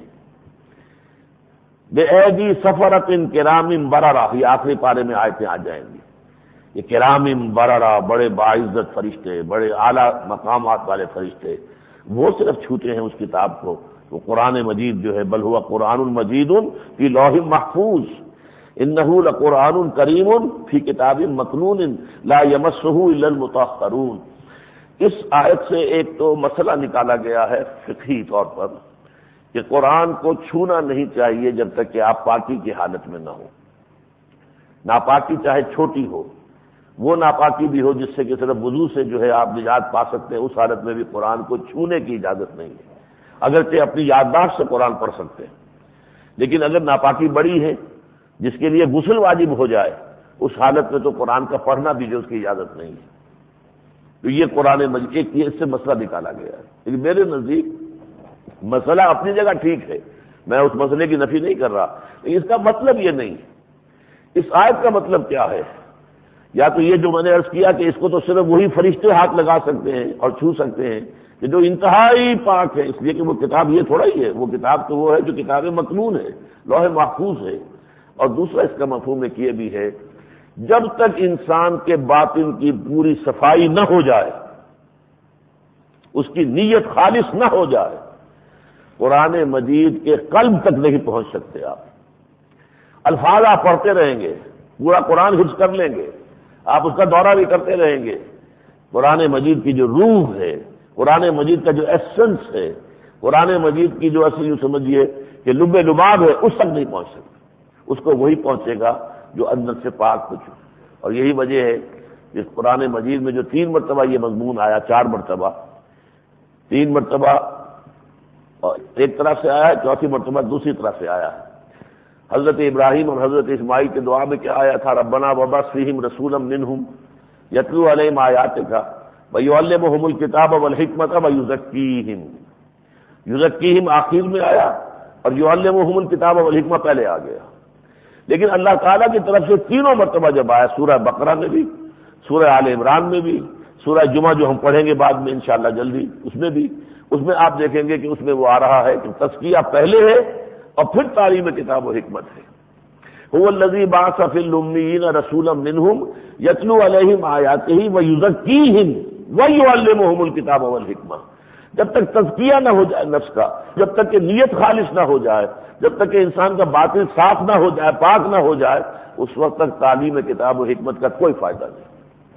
بے ایدی سفرۃ کرام بررہ، یہ آخری پارے میں آیتیں آ جائیں گی۔ یہ کرام بررہ، بڑے باعزت فرشتے، بڑے اعلیٰ مقامات والے فرشتے، وہ صرف چھوتے ہیں اس کتاب کو۔ وہ قرآن مجید جو ہے بل ہوا قرآن مجید فی لوح محفوظ انہ لقرآن کریم فی کتاب مکنون لا یمسہ الا المطہرون۔ اس آیت سے ایک تو مسئلہ نکالا گیا ہے فقہی طور پر کہ قرآن کو چھونا نہیں چاہیے جب تک کہ آپ پاکی کی حالت میں نہ ہو۔ ناپاکی چاہے چھوٹی ہو، وہ ناپاکی بھی ہو جس سے کہ صرف وضو سے جو ہے آپ نجات پا سکتے ہیں، اس حالت میں بھی قرآن کو چھونے کی اجازت نہیں ہے، اگرچہ اپنی یادداشت سے قرآن پڑھ سکتے ہیں۔ لیکن اگر ناپاکی بڑی ہے جس کے لیے غسل واجب ہو جائے، اس حالت میں تو قرآن کا پڑھنا بھی جو اس کی اجازت نہیں ہے۔ تو یہ قرآن مجید ایک یہ اس سے مسئلہ نکالا گیا ہے، لیکن میرے نزدیک مسئلہ اپنی جگہ ٹھیک ہے، میں اس مسئلے کی نفی نہیں کر رہا، لیکن اس کا مطلب یہ نہیں۔ اس آیت کا مطلب کیا ہے؟ یا تو یہ جو میں نے عرض کیا کہ اس کو تو صرف وہی فرشتے ہاتھ لگا سکتے ہیں اور چھو سکتے ہیں کہ جو انتہائی پاک ہے، اس لیے کہ وہ کتاب یہ تھوڑا ہی ہے، وہ کتاب تو وہ ہے جو کتاب مکنون ہے، لوح محفوظ ہے۔ اور دوسرا اس کا مفہوم ایک یہ بھی ہے جب تک انسان کے باطن کی پوری صفائی نہ ہو جائے، اس کی نیت خالص نہ ہو جائے، قرآن مجید کے قلب تک نہیں پہنچ سکتے آپ۔ الفاظ آپ پڑھتے رہیں گے، پورا قرآن حفظ کر لیں گے، آپ اس کا دورہ بھی کرتے رہیں گے، قرآن مجید کی جو روح ہے، قرآن مجید کا جو ایسنس ہے، قرآن مجید کی جو اصل یوں سمجھیے کہ لب لباب ہے، اس تک نہیں پہنچ سکتے۔ اس کو وہی پہنچے گا جو اندر سے پاک کچھ۔ اور یہی وجہ ہے اس قرآن مجید میں جو تین مرتبہ یہ مضمون آیا، چار مرتبہ، تین مرتبہ اور ایک طرف سے آیا ہے، چوتھی مرتبہ دوسری طرف سے آیا ہے۔ حضرت ابراہیم اور حضرت اسماعیل کے دعا میں کیا آیا تھا؟ ربنا وبعث فیہم رسولا منہم یتلو علیہم آیاتک ویعلمہم الکتاب والحکمۃ ویزکیہم۔ یزکیہم آخر میں آیا اور یعلمہم الکتاب والحکمہ پہلے آ گیا۔ لیکن اللہ تعالیٰ کی طرف سے تینوں مرتبہ جب آیا، سورہ بقرہ میں بھی، سورہ آل عمران میں بھی، سورہ جمعہ جو ہم پڑھیں گے بعد میں انشاءاللہ جلدی، اس میں بھی، اس میں آپ دیکھیں گے کہ اس میں وہ آ رہا ہے کہ تزکیہ پہلے ہے اور پھر تعلیم کتاب و حکمت ہے۔ هو الذی بعث فی الامیین رسولا منہم یتلو علیہم آیاتہ ویزکیہم ویعلمہم الکتاب والحکمہ۔ جب تک تزکیہ نہ ہو جائے نفس کا، جب تک کہ نیت خالص نہ ہو جائے، جب تک کہ انسان کا باطن صاف نہ ہو جائے، پاک نہ ہو جائے، اس وقت تک تعلیم کتاب و حکمت کا کوئی فائدہ نہیں۔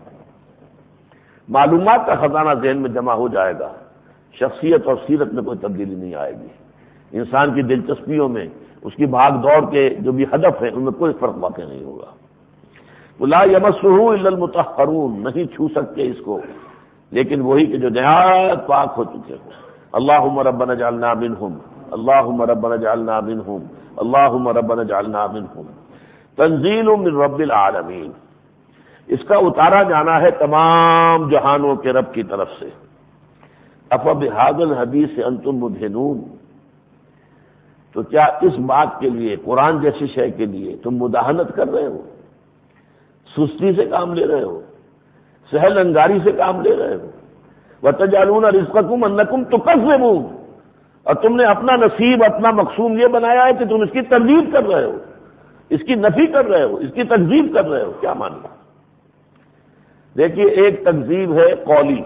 معلومات کا خزانہ ذہن میں جمع ہو جائے گا، شخصیت اور سیرت میں کوئی تبدیلی نہیں آئے گی، انسان کی دلچسپیوں میں، اس کی بھاگ دوڑ کے جو بھی ہدف ہے ان میں کوئی فرق واقع نہیں ہوگا۔ لا یمسہ الا المطہرون، نہیں چھو سکتے اس کو لیکن وہی کہ جو نہایت پاک ہو چکے ہوں۔ اللہم ربنا اجعلنا منہم، اللہم ربنا اجعلنا منہم، اللہم ربنا اجعلنا منہم۔ تنزیل من رب العالمین، اس کا اتارا جانا ہے تمام جہانوں کے رب کی طرف سے۔ افبہذا الحدیث انتم مدہنون، تو کیا اس بات کے لیے، قرآن جیسی شے کے لیے تم مداہنت کر رہے ہو، سستی سے کام لے رہے ہو، سہل انگاری سے کام لے رہے ہو؟ وَتَجْعَلُونَ رِزْقَكُمْ أَنَّكُمْ تُكَذِّبُونَ، اور تم نے اپنا نصیب، اپنا مقسوم یہ بنایا ہے کہ تم اس کی تردید کر رہے ہو، اس کی نفی کر رہے ہو، اس کی تکذیب کر رہے ہو۔ کیا ماننا؟ دیکھیے، ایک تکذیب ہے قولی،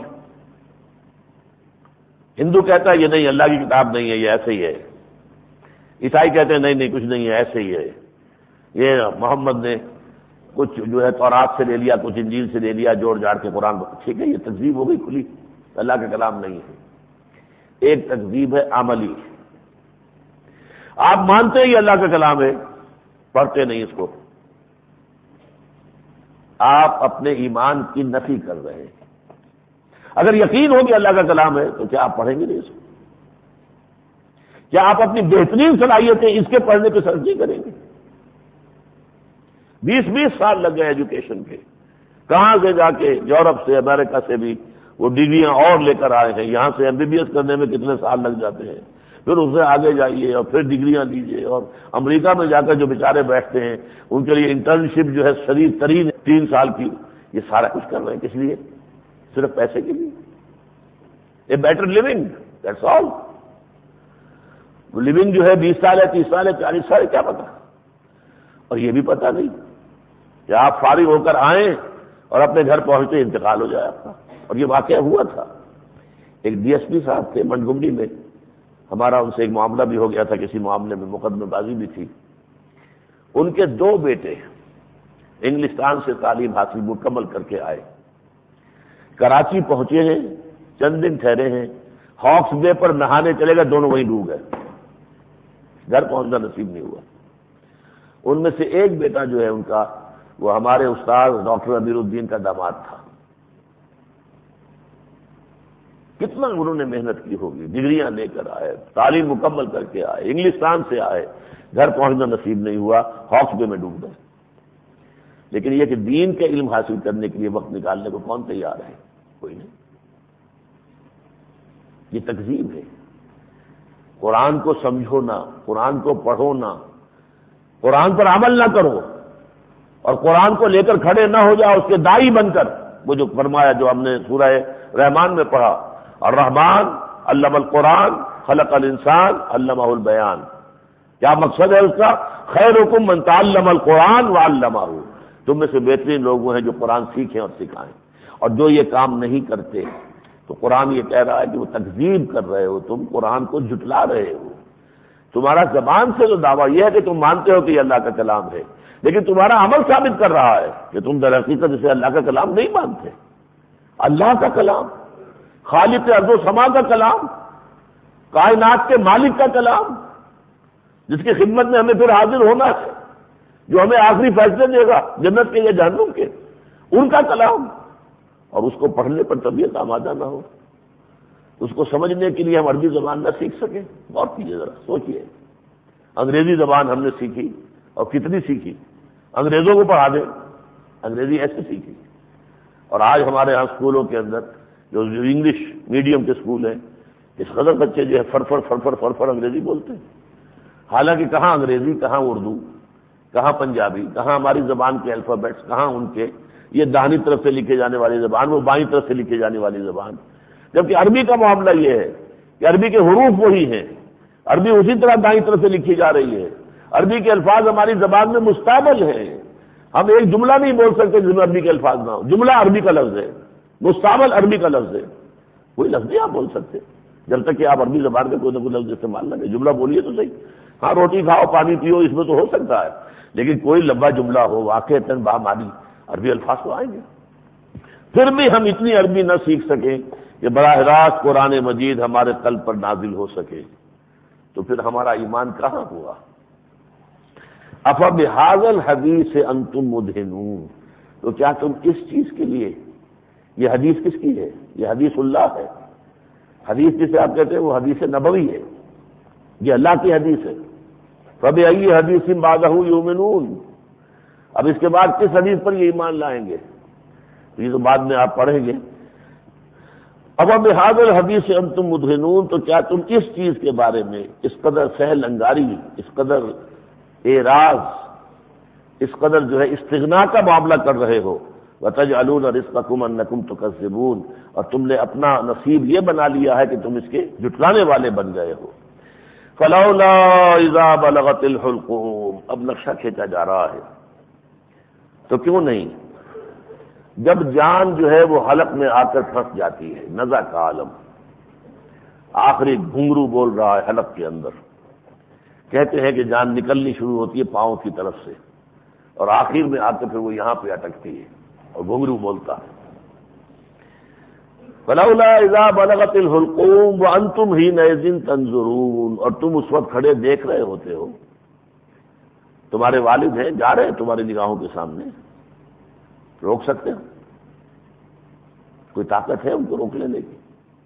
ہندو کہتا ہے یہ نہیں، اللہ کی کتاب نہیں ہے، یہ ایسے ہی ہے۔ عیسائی کہتے ہیں نہیں نہیں کچھ نہیں ہے، ایسے ہی ہے، یہ محمد نے کچھ جو ہے تورات سے لے لیا، کچھ انجیل سے لے لیا، جوڑ جاڑ کے قرآن۔ ٹھیک ہے، یہ تکذیب ہو گئی کھلی، اللہ کا کلام نہیں ہے۔ ایک تکذیب ہے عملی، آپ مانتے ہیں یہ اللہ کا کلام ہے، پڑھتے نہیں اس کو، آپ اپنے ایمان کی نفی کر رہے ہیں۔ اگر یقین ہو کہ اللہ کا کلام ہے تو کیا آپ پڑھیں گے نہیں اس کو؟ کیا آپ اپنی بہترین صلاحیتیں اس کے پڑھنے پہ صرف نہیں کریں گے؟ بیس بیس سال لگ گئے ایجوکیشن کے، کہاں سے جا کے یورپ سے، امریکہ سے بھی وہ ڈگریاں اور لے کر آئے ہیں، یہاں سے ایم بی بی ایس کرنے میں کتنے سال لگ جاتے ہیں، پھر اس سے آگے جائیے اور پھر ڈگریاں لیجیے، اور امریکہ میں جا کر جو بیچارے بیٹھتے ہیں ان کے لیے انٹرنشپ جو ہے شدید ترین تین سال کی، یہ سارا کچھ کر رہے ہیں کس لیے؟ صرف پیسے کے لیے، اے بیٹر لیونگ، دیٹس آل۔ لیونگ جو ہے بیس سال ہے، تیس سال ہے، چالیس سال ہے، کیا پتا؟ اور یہ بھی پتا نہیں کہ آپ فارغ ہو کر آئیں اور اپنے گھر پہنچتے انتقال ہو جائے آپ کا۔ اور یہ واقعہ ہوا تھا، ایک ڈی ایس پی صاحب تھے منٹگمری میں، ہمارا ان سے ایک معاملہ بھی ہو گیا تھا، کسی معاملے میں مقدمہ بازی بھی تھی۔ ان کے دو بیٹے انگلستان سے تعلیم حاصل مکمل کر کے آئے، کراچی پہنچے ہیں، چند دن ٹھہرے ہیں، ہاکس بے پر نہانے چلے گئے، دونوں وہیں ڈوب گئے، گھر پہنچنا نصیب نہیں ہوا۔ ان میں سے ایک بیٹا جو ہے ان کا، وہ ہمارے استاد ڈاکٹر امیر الدین کا داماد تھا۔ کتنا انہوں نے محنت کی ہوگی، ڈگریاں لے کر آئے، تعلیم مکمل کر کے آئے، انگلستان سے آئے، گھر پہنچنا نصیب نہیں ہوا، ہاکس بے میں ڈوب گئے۔ لیکن یہ کہ دین کے علم حاصل کرنے کے لیے وقت نکالنے کو کون تیار ہے؟ کوئی نہیں۔ یہ تکذیب ہے۔ قرآن کو سمجھو نہ، قرآن کو پڑھو نہ، قرآن پر عمل نہ کرو، اور قرآن کو لے کر کھڑے نہ ہو جاؤ اس کے داعی بن کر۔ وہ جو فرمایا، جو ہم نے سورہ رحمان میں پڑھا، الرحمن علم القرآن خلق الانسان علمہ البیان، کیا مقصد ہے اس کا؟ خیرکم من تعلم القرآن وعلمہ، تم میں سے بہترین لوگ وہ ہیں جو قرآن سیکھیں اور سکھائیں۔ اور جو یہ کام نہیں کرتے تو قرآن یہ کہہ رہا ہے کہ وہ تکذیب کر رہے ہو، تم قرآن کو جھٹلا رہے ہو۔ تمہارا زبان سے تو دعویٰ یہ ہے کہ تم مانتے ہو کہ یہ اللہ کا کلام ہے، لیکن تمہارا عمل ثابت کر رہا ہے کہ تم در حقیقت اسے اللہ کا کلام نہیں مانتے۔ اللہ کا کلام، خالق ارض و سما کا کلام، کائنات کے مالک کا کلام، جس کی خدمت میں ہمیں پھر حاضر ہونا ہے، جو ہمیں آخری فیصلے دے گا جنت کے یا جہنم کے، ان کا کلام، اور اس کو پڑھنے پر طبیعت آمادہ نہ ہو، اس کو سمجھنے کے لیے ہم عربی زبان نہ سیکھ سکیں۔ غور کیجیے، ذرا سوچیے، انگریزی زبان ہم نے سیکھی، اور کتنی سیکھی، انگریزوں کو پڑھا دیں، انگریزی ایسے سیکھی۔ اور آج ہمارے ہاں اسکولوں کے اندر جو انگلش میڈیم کے اسکول ہیں، اس قدر بچے جو ہے فرفر فرفر فرفر انگریزی بولتے ہیں، حالانکہ کہاں انگریزی، کہاں اردو، کہاں پنجابی، کہاں ہماری زبان کے الفابیٹس، کہاں ان کے، یہ داہنی طرف سے لکھے جانے والی زبان، وہ بائیں طرف سے لکھے جانے والی زبان۔ جبکہ عربی کا معاملہ یہ ہے کہ عربی کے حروف وہی ہیں، عربی اسی طرح دائیں طرف سے لکھی جا رہی ہے، عربی کے الفاظ ہماری زبان میں مستعمل ہیں۔ ہم ایک جملہ نہیں بول سکتے جس میں عربی کے الفاظ نہ ہو، جملہ عربی کا لفظ ہے، مستعمل عربی کا لفظ ہے، کوئی لفظ نہیں آپ بول سکتے۔ جب تک کہ آپ عربی زبان کا کوئی نہ کوئی لفظ استعمال نہ کریں. جملہ بولیے تو صحیح. ہاں روٹی کھاؤ پانی پیو اس میں تو ہو سکتا ہے، لیکن کوئی لمبا جملہ ہو واقعتاً بامعنی عربی الفاظ تو آئیں گے. پھر بھی ہم اتنی عربی نہ سیکھ سکیں کہ براہ راست قرآن مجید ہمارے قلب پر نازل ہو سکے، تو پھر ہمارا ایمان کہاں ہوا؟ افبہذا الحدیث انتم مدہنون، تو کیا تم اس چیز کے لیے، یہ حدیث کس کی ہے؟ یہ حدیث اللہ ہے. حدیث جسے آپ کہتے ہیں وہ حدیث نبوی ہے، یہ اللہ کی حدیث ہے. فبأی حدیث بعدہ یؤمنون، اب اس کے بعد کس حدیث پر یہ ایمان لائیں گے؟ یہ تو بعد میں آپ پڑھیں گے. افبہذا الحدیث انتم مدہنون، تو کیا تم اس چیز کے بارے میں اس قدر سہل انگاری، اس قدر اعراض، اس قدر جو ہے استغنا کا معاملہ کر رہے ہو؟ وَتَجْعَلُونَ رِزْقَكُمْ أَنَّكُمْ تُكَذِّبُونَ، اور تم نے اپنا نصیب یہ بنا لیا ہے کہ تم اس کے جھٹلانے والے بن گئے ہو. فَلَوْلَا إِذَا بَلَغَتِ الْحُلْقُومَ، اب نقشہ کھینچا جا رہا ہے. تو کیوں نہیں جب جان جو ہے وہ حلق میں آ کر پھنس جاتی ہے، نزع کا عالم، آخری گھنگرو بول رہا ہے حلق کے اندر. کہتے ہیں کہ جان نکلنی شروع ہوتی ہے پاؤں کی طرف سے، اور آخر میں آ کے پھر وہ یہاں پہ اٹکتی ہے اور گھنگرو بولتا ہے. فَلَوْلَا إِذَا بَلَغَتِ الْحُلْقُومَ وَأَنْتُمْ حِينَئِذٍ تَنظُرُونَ، اور تم اس وقت کھڑے دیکھ رہے ہوتے ہو. تمہارے والد ہیں، جا رہے ہیں تمہاری نگاہوں کے سامنے، روک سکتے ہو؟ کوئی طاقت ہے ان کو روک لینے کی؟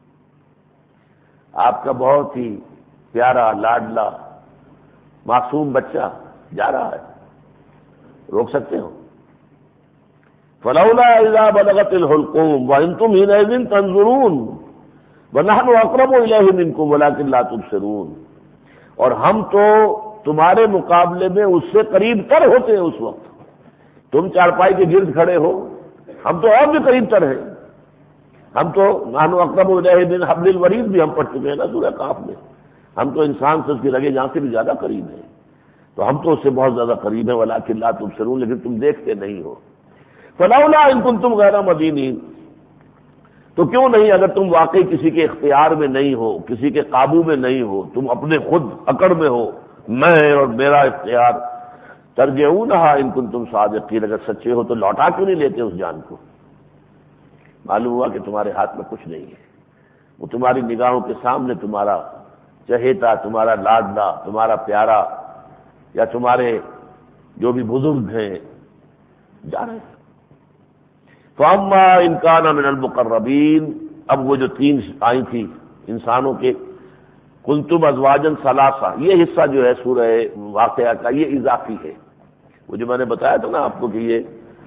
آپ کا بہت ہی پیارا لاڈلا معصوم بچہ جا رہا ہے، روک سکتے ہو؟ فَلَوْلَا إِذَا بَلَغَتِ الْحُلْقُومَ وَأَنْتُمْ حِينَئِذٍ تَنظُرُونَ وَنَحْنُ أَقْرَبُ إِلَيْهِ مِنكُمْ وَلَكِنْ لَا تُبْصِرُونَ، اور ہم تو تمہارے مقابلے میں اس سے قریب تر ہوتے ہیں. اس وقت تم چارپائی کے گرد کھڑے ہو، ہم تو اور بھی قریب تر ہیں. ہم تو نحن اقرب الیہ من حبل الورید بھی ہم پڑھ چکے ہیں نا سورہ کاف میں. ہم تو انسان سے اس کی رگے جان سے بھی زیادہ قریب ہیں، تو ہم تو اس سے بہت زیادہ قریب ہیں. ولکن لا تبصرون، لیکن تم دیکھتے نہیں ہو. فلولا ان کنتم غیر مدینین، تو کیوں نہیں اگر تم واقعی کسی کے اختیار میں نہیں ہو، کسی کے قابو میں نہیں ہو، تم اپنے خود اکڑ میں ہو، میں اور میرا اختیار، ترجعونہا ان کنتم صادقین، اگر سچے ہو تو لوٹا کیوں نہیں لیتے اس جان کو؟ معلوم ہوا کہ تمہارے ہاتھ میں کچھ نہیں ہے. وہ تمہاری نگاہوں کے سامنے تمہارا چہیتا، تمہارا لاڈلا، تمہارا پیارا، یا تمہارے جو بھی بزرگ ہیں جا رہے ہیں. فَأَمَّا إِنْ كَانَ مِنَ الْمُقَرَّبِينَ، اب وہ جو تین آئی تھی انسانوں کے، كُنْتُمْ أَزْوَاجًا ثَلَاثَةً، یہ حصہ جو ہے سورہ واقعہ کا یہ اضافی ہے. وہ جو میں نے بتایا تھا نا آپ کو کہ یہ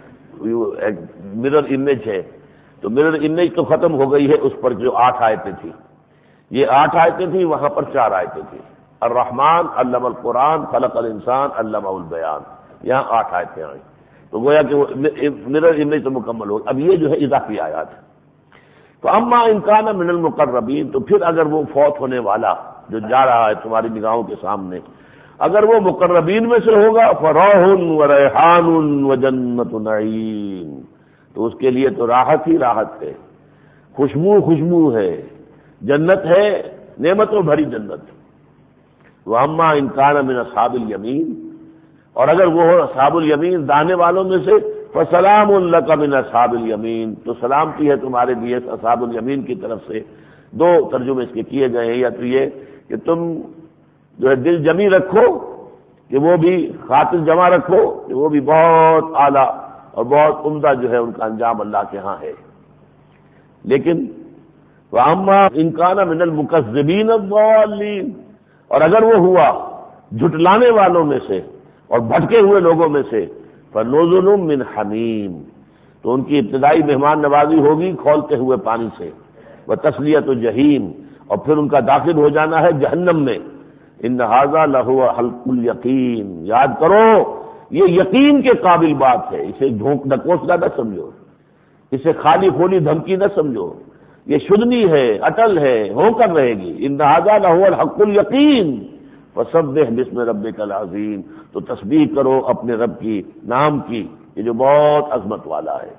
مرر امیج ہے، تو مرر امیج تو ختم ہو گئی ہے اس پر جو آٹھ آیتیں تھیں. یہ آٹھ آیتیں تھیں، وہاں پر چار آیتیں تھیں. الرحمن علم القرآن خلق الانسان علمہ البیان، یہاں آٹھ آیتیں آئیں. تو گویا کہ مرر امیج تو مکمل ہو. اب یہ جو ہے اضافی آیات ہے. تو اما ان کان من المقربین، تو پھر اگر وہ فوت ہونے والا جو جا رہا ہے تمہاری نگاہوں کے سامنے، اگر وہ مقربین میں سے ہوگا، فروح وریحان وجنت نعیم، تو اس کے لیے تو راحت ہی راحت ہے، خوشبو خوشبو ہے، جنت ہے، نعمتوں بھری جنت. واما ان کان من اصحاب الیمین، اور اگر وہ ہو اصحاب الیمین دانے والوں میں سے، فسلام لک من اصحاب الیمین، تو سلامتی ہے تمہارے لیے اصحاب الیمین کی طرف سے. دو ترجمے اس کے کیے گئے ہیں، یا تو یہ کہ تم جو ہے دل جمی رکھو، کہ وہ بھی خاطر جمع رکھو کہ وہ بھی بہت اعلیٰ اور بہت عمدہ جو ہے ان کا انجام اللہ کے ہاں ہے. لیکن واما ان کان من المکذبین الضالین، اور اگر وہ ہوا جھٹلانے والوں میں سے اور بھٹکے ہوئے لوگوں میں سے، فنزل من حمیم، تو ان کی ابتدائی مہمان نوازی ہوگی کھولتے ہوئے پانی سے، وتصلیۃ جہیم، اور پھر ان کا داخل ہو جانا ہے جہنم میں. ان ھذا لہو حلق الیقین، یاد کرو یہ یقین کے قابل بات ہے، اسے جھونک ڈکوسلا نہ سمجھو، اسے خالی خونی دھمکی نہ سمجھو، یہ شدنی ہے، اٹل ہے، ہو کر رہے گی. ان ھذا لہو الحق الیقین فسبح باسم ربک العظیم، تو تسبیح کرو اپنے رب کی نام کی، یہ جو بہت عظمت والا ہے.